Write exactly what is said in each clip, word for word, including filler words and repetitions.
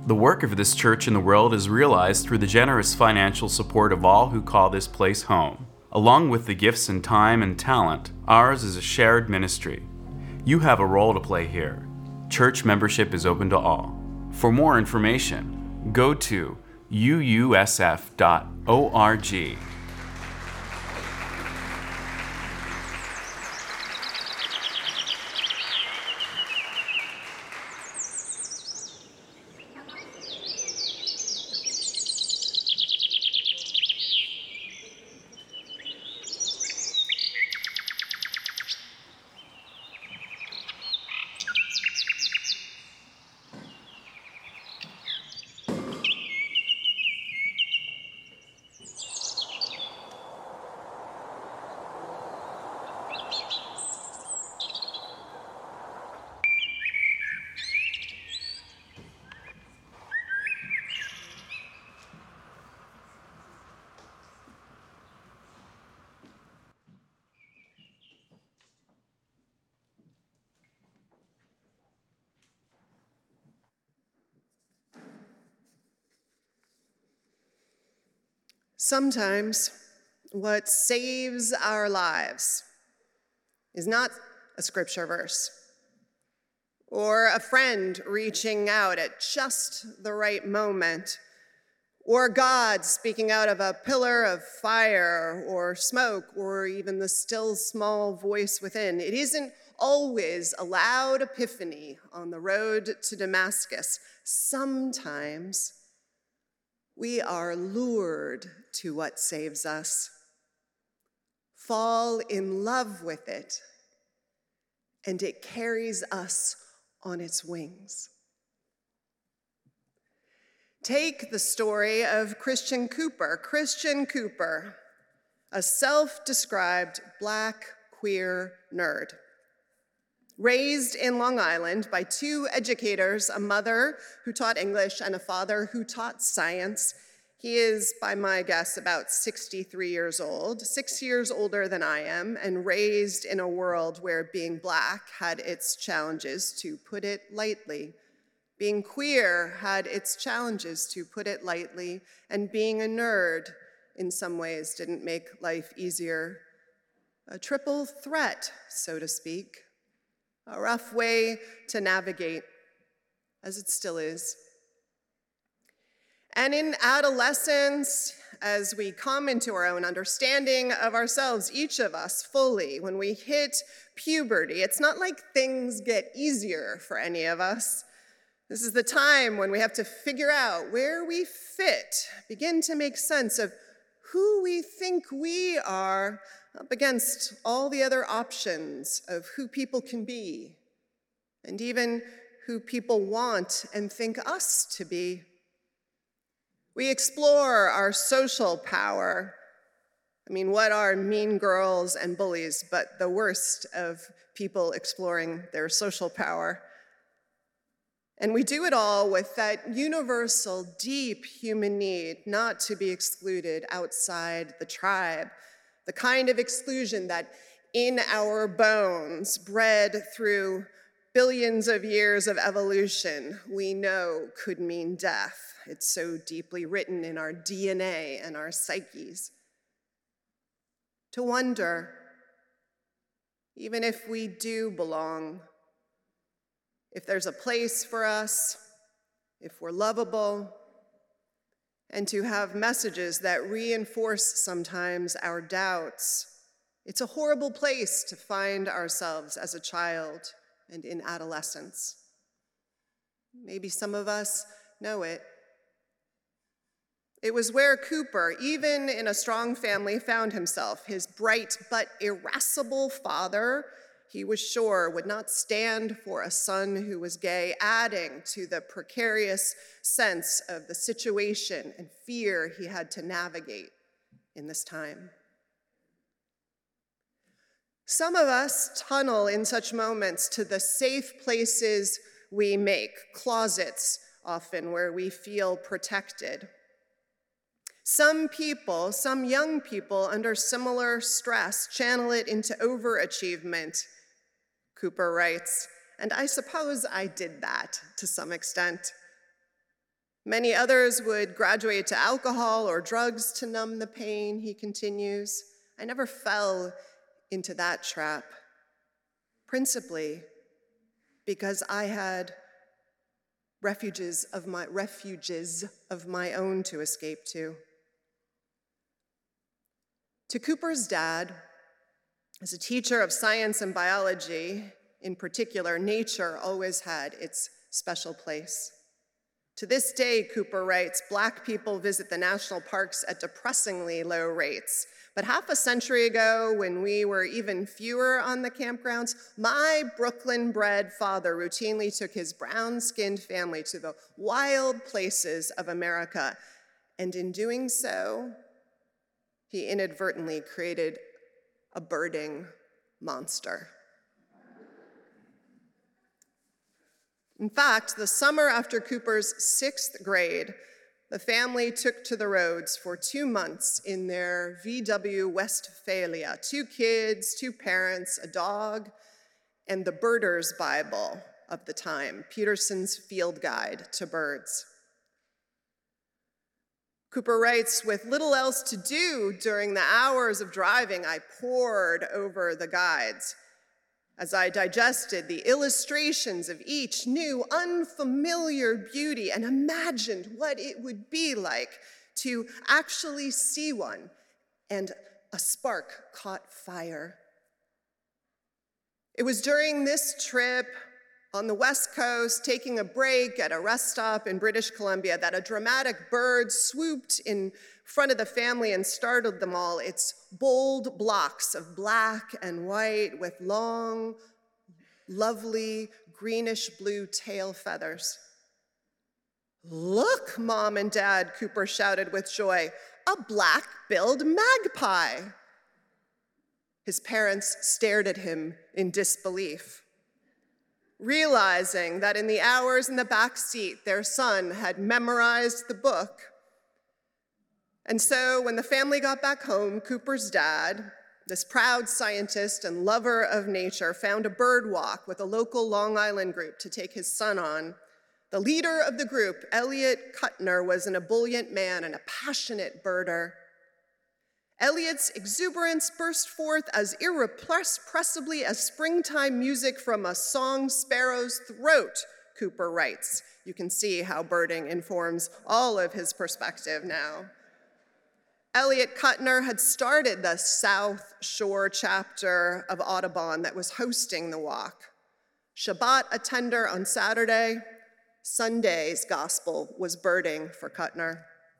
The work of this church in the world is realized through the generous financial support of all who call this place home. Along with the gifts and time and talent, ours is a shared ministry. You have a role to play here. Church membership is open to all. For more information, go to u u s f dot org. Sometimes what saves our lives is not a scripture verse or a friend reaching out at just the right moment, or God speaking out of a pillar of fire or smoke, or even the still small voice within. It isn't always a loud epiphany on the road to Damascus. Sometimes we are lured to what saves us, fall in love with it, and it carries us on its wings. Take the story of Christian Cooper. Christian Cooper, a self-described Black queer nerd, raised in Long Island by two educators, a mother who taught English and a father who taught science. He is, by my guess, about sixty-three years old, six years older than I am, and raised in a world where being Black had its challenges, to put it lightly. Being queer had its challenges, to put it lightly, and being a nerd in some ways didn't make life easier. A triple threat, so to speak. A rough way to navigate, as it still is. And in adolescence, as we come into our own understanding of ourselves, each of us fully, when we hit puberty, it's not like things get easier for any of us. This is the time when we have to figure out where we fit, begin to make sense of who we think we are up against all the other options of who people can be, and even who people want and think us to be. We explore our social power. I mean, what are mean girls and bullies but the worst of people exploring their social power? And we do it all with that universal, deep human need not to be excluded outside the tribe, the kind of exclusion that in our bones, bred through billions of years of evolution, we know could mean death. It's so deeply written in our D N A and our psyches. To wonder, even if we do belong, if there's a place for us, if we're lovable, and to have messages that reinforce sometimes our doubts. It's a horrible place to find ourselves as a child and in adolescence. Maybe some of us know it. It was where Cooper, even in a strong family, found himself. His bright but irascible father, he was sure, would not stand for a son who was gay, adding to the precarious sense of the situation and fear he had to navigate in this time. Some of us tunnel in such moments to the safe places we make, closets often, where we feel protected. Some people, some young people under similar stress, channel it into overachievement, Cooper writes, and I suppose I did that to some extent. Many others would graduate to alcohol or drugs to numb the pain, he continues. I never fell into that trap, principally because I had refuges of my, refuges of my own to escape to. To Cooper's dad, as a teacher of science and biology, in particular, nature always had its special place. To this day, Cooper writes, Black people visit the national parks at depressingly low rates. But half a century ago, when we were even fewer on the campgrounds, my Brooklyn-bred father routinely took his brown-skinned family to the wild places of America. And in doing so, he inadvertently created a birding monster. In fact, the summer after Cooper's sixth grade, the family took to the roads for two months in their V W Westphalia. Two kids, two parents, a dog, and the Birder's Bible of the time, Peterson's Field Guide to Birds. Cooper writes, with little else to do during the hours of driving, I pored over the guides. As I digested the illustrations of each new unfamiliar beauty and imagined what it would be like to actually see one, and a spark caught fire. It was during this trip on the West Coast, taking a break at a rest stop in British Columbia, that a dramatic bird swooped in front of the family and startled them all. Its bold blocks of black and white with long, lovely greenish-blue tail feathers. Look, Mom and Dad, Cooper shouted with joy, a black-billed magpie. His parents stared at him in disbelief, realizing that in the hours in the back seat, their son had memorized the book. And so when the family got back home, Cooper's dad, this proud scientist and lover of nature, found a bird walk with a local Long Island group to take his son on. The leader of the group, Elliot Kuttner, was an ebullient man and a passionate birder. Elliot's exuberance burst forth as irrepressibly as springtime music from a song sparrow's throat, Cooper writes. You can see how birding informs all of his perspective now. Elliot Kuttner had started the South Shore chapter of Audubon that was hosting the walk. Shabbat attender on Saturday, Sunday's gospel was birding for Kuttner.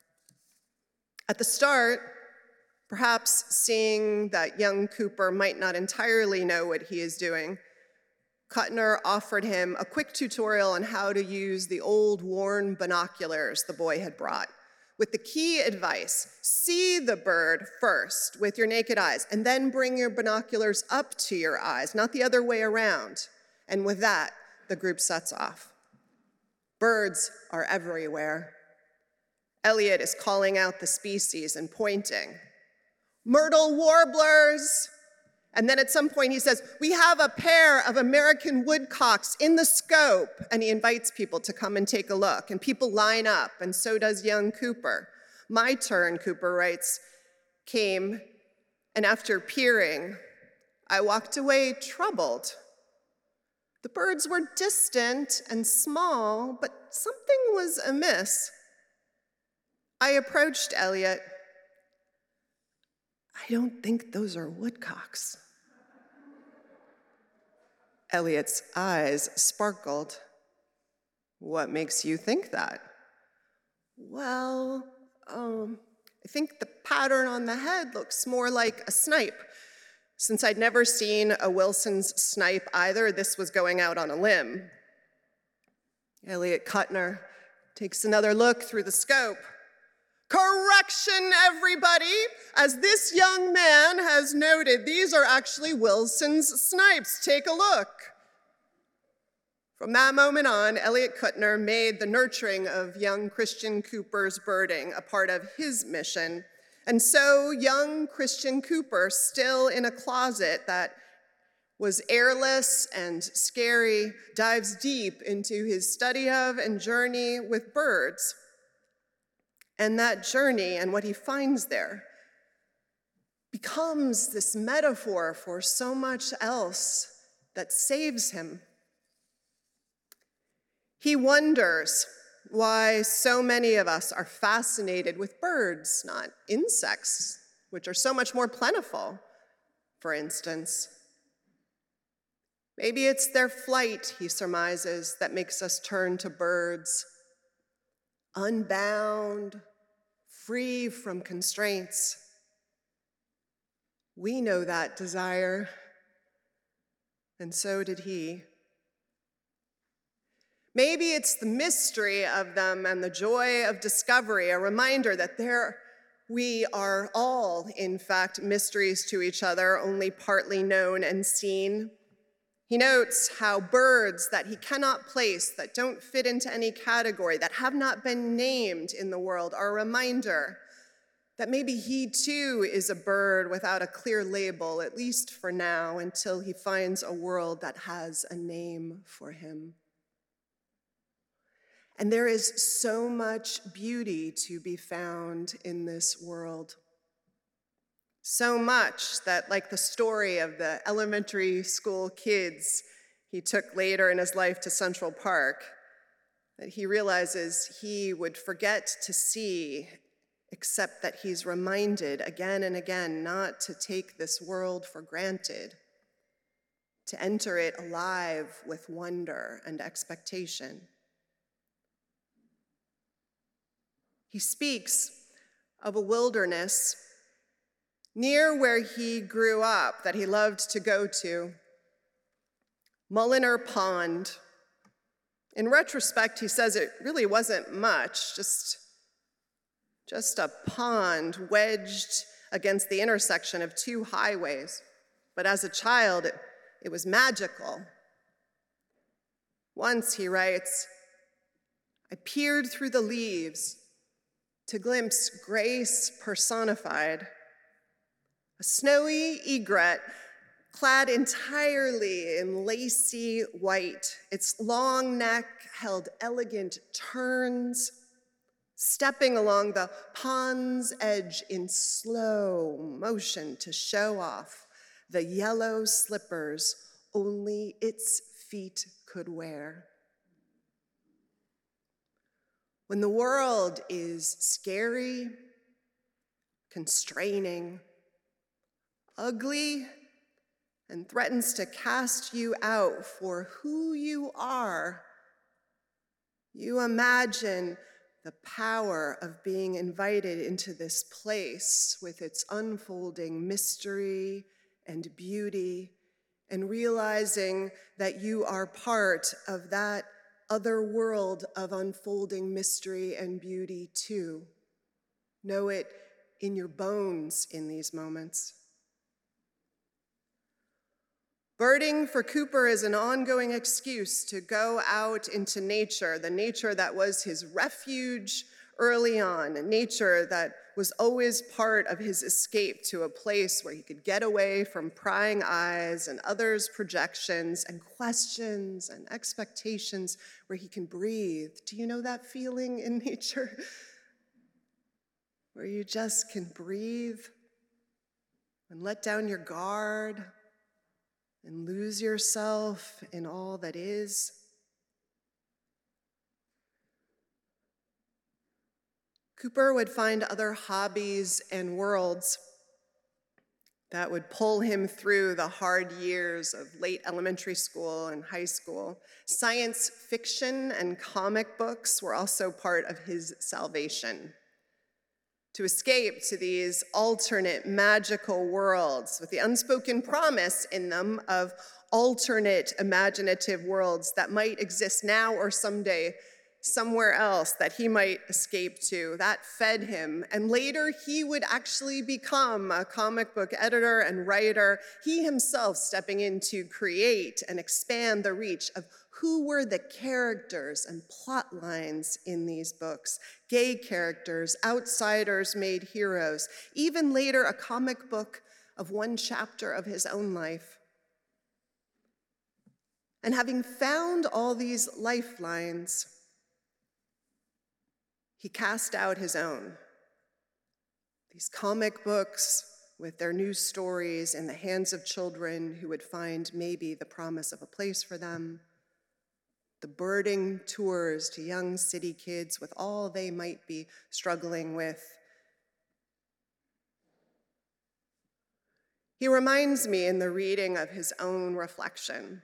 At the start, perhaps seeing that young Cooper might not entirely know what he is doing, Kuttner offered him a quick tutorial on how to use the old worn binoculars the boy had brought, with the key advice: see the bird first with your naked eyes, and then bring your binoculars up to your eyes, not the other way around. And with that, the group sets off. Birds are everywhere. Elliot is calling out the species and pointing. Myrtle warblers. And then at some point he says, we have a pair of American woodcocks in the scope. And he invites people to come and take a look. And people line up, and so does young Cooper. My turn, Cooper writes, came, and after peering, I walked away troubled. The birds were distant and small, but something was amiss. I approached Elliot. I don't think those are woodcocks. Elliot's eyes sparkled. What makes you think that? Well, um, I think the pattern on the head looks more like a snipe. Since I'd never seen a Wilson's snipe either, this was going out on a limb. Elliot Kuttner takes another look through the scope. Correction, everybody! As this young man has noted, these are actually Wilson's snipes. Take a look. From that moment on, Elliot Kuttner made the nurturing of young Christian Cooper's birding a part of his mission. And so young Christian Cooper, still in a closet that was airless and scary, dives deep into his study of and journey with birds. And that journey and what he finds there becomes this metaphor for so much else that saves him. He wonders why so many of us are fascinated with birds, not insects, which are so much more plentiful, for instance. Maybe it's their flight, he surmises, that makes us turn to birds. Unbound, free from constraints. We know that desire, and so did he. Maybe it's the mystery of them and the joy of discovery, a reminder that there we are all, in fact, mysteries to each other, only partly known and seen. He notes how birds that he cannot place, that don't fit into any category, that have not been named in the world, are a reminder that maybe he too is a bird without a clear label, at least for now, until he finds a world that has a name for him. And there is so much beauty to be found in this world. So much that, like the story of the elementary school kids he took later in his life to Central Park, that he realizes he would forget to see, except that he's reminded again and again not to take this world for granted, to enter it alive with wonder and expectation. He speaks of a wilderness near where he grew up that he loved to go to, Mulliner Pond. In retrospect, he says it really wasn't much, just, just a pond wedged against the intersection of two highways. But as a child, it, it was magical. Once, he writes, I peered through the leaves to glimpse grace personified, a snowy egret clad entirely in lacy white, its long neck held elegant turns, stepping along the pond's edge in slow motion to show off the yellow slippers only its feet could wear. When the world is scary, constraining, ugly, and threatens to cast you out for who you are, you imagine the power of being invited into this place with its unfolding mystery and beauty, and realizing that you are part of that other world of unfolding mystery and beauty too. Know it in your bones in these moments. Birding for Cooper is an ongoing excuse to go out into nature, the nature that was his refuge early on, nature that was always part of his escape to a place where he could get away from prying eyes and others' projections and questions and expectations, where he can breathe. Do you know that feeling in nature? Where you just can breathe and let down your guard and lose yourself in all that is. Cooper would find other hobbies and worlds that would pull him through the hard years of late elementary school and high school. Science fiction and comic books were also part of his salvation. To escape to these alternate magical worlds with the unspoken promise in them of alternate imaginative worlds that might exist now or someday somewhere else that he might escape to. That fed him. And later he would actually become a comic book editor and writer, he himself stepping in to create and expand the reach of who were the characters and plot lines in these books. Gay characters, outsiders made heroes, even later a comic book of one chapter of his own life. And having found all these lifelines, he cast out his own. These comic books with their news stories in the hands of children who would find maybe the promise of a place for them, the birding tours to young city kids with all they might be struggling with. He reminds me in the reading of his own reflection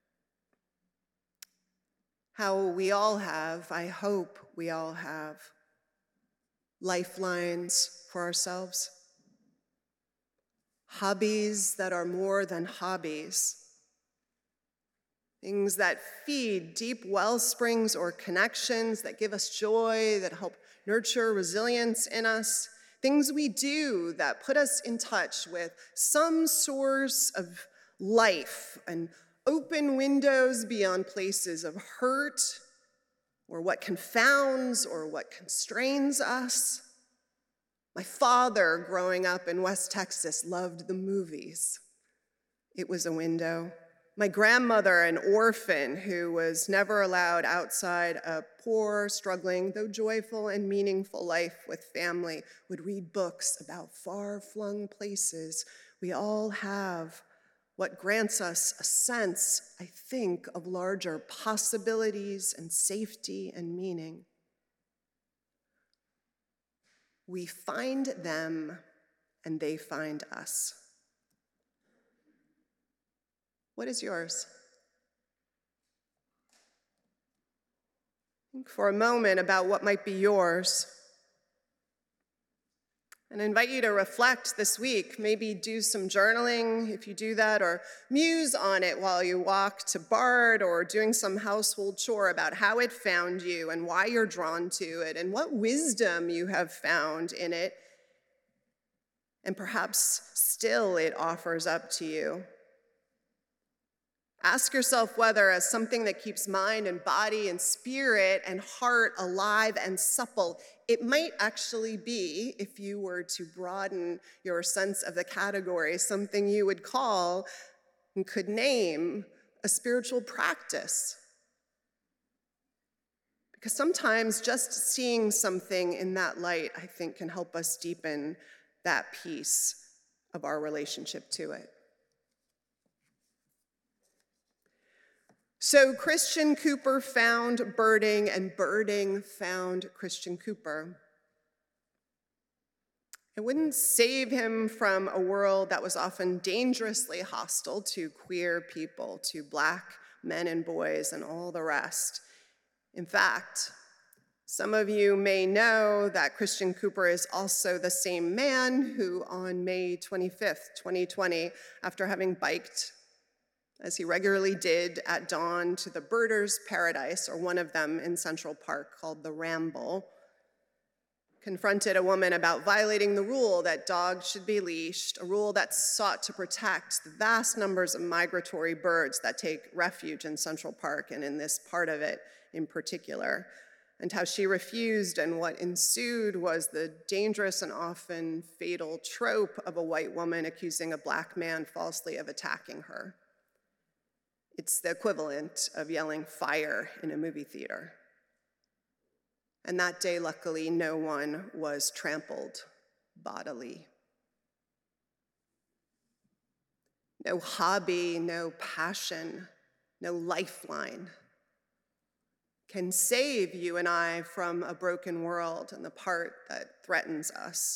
how we all have, I hope we all have, lifelines for ourselves, hobbies that are more than hobbies, things that feed deep well springs or connections that give us joy, that help nurture resilience in us, things we do that put us in touch with some source of life and open windows beyond places of hurt or what confounds or what constrains us. My father, growing up in West Texas, loved the movies. It was a window. My grandmother, an orphan who was never allowed outside a poor, struggling, though joyful and meaningful life with family, would read books about far-flung places. We all have what grants us a sense, I think, of larger possibilities and safety and meaning. We find them and they find us. What is yours? Think for a moment about what might be yours. And I invite you to reflect this week, maybe do some journaling if you do that, or muse on it while you walk to Bard or doing some household chore about how it found you and why you're drawn to it and what wisdom you have found in it. And perhaps still it offers up to you. Ask yourself whether, as something that keeps mind and body and spirit and heart alive and supple, it might actually be, if you were to broaden your sense of the category, something you would call and could name a spiritual practice. Because sometimes just seeing something in that light, I think, can help us deepen that piece of our relationship to it. So Christian Cooper found birding, and birding found Christian Cooper. It wouldn't save him from a world that was often dangerously hostile to queer people, to Black men and boys, and all the rest. In fact, some of you may know that Christian Cooper is also the same man who on May twenty-fifth, twenty twenty, after having biked as he regularly did at dawn to the Birders' Paradise, or one of them in Central Park called the Ramble, confronted a woman about violating the rule that dogs should be leashed, a rule that sought to protect the vast numbers of migratory birds that take refuge in Central Park and in this part of it in particular, and how she refused, and what ensued was the dangerous and often fatal trope of a white woman accusing a Black man falsely of attacking her. It's the equivalent of yelling fire in a movie theater. And that day, luckily, no one was trampled bodily. No hobby, no passion, no lifeline can save you and I from a broken world and the part that threatens us.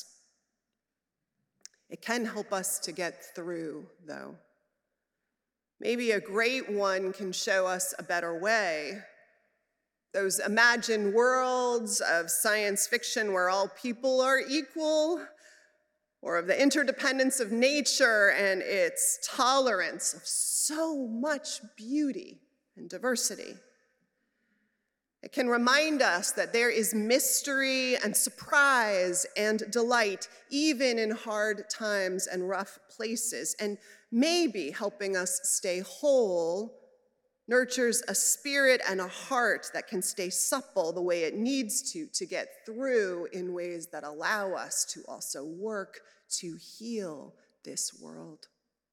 It can help us to get through, though. Maybe a great one can show us a better way. Those imagined worlds of science fiction where all people are equal, or of the interdependence of nature and its tolerance of so much beauty and diversity. It can remind us that there is mystery and surprise and delight, even in hard times and rough places, and maybe helping us stay whole nurtures a spirit and a heart that can stay supple the way it needs to to get through in ways that allow us to also work to heal this world.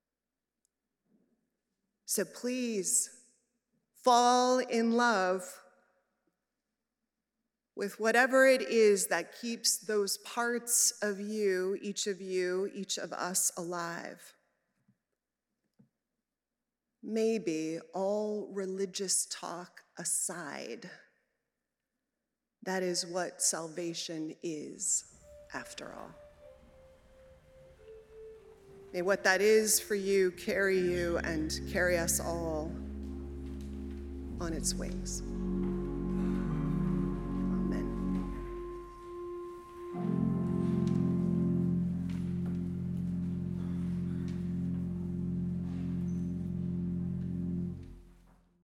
So please fall in love with whatever it is that keeps those parts of you, each of you, each of us alive. Maybe all religious talk aside, that is what salvation is, after all. May what that is for you carry you and carry us all on its wings.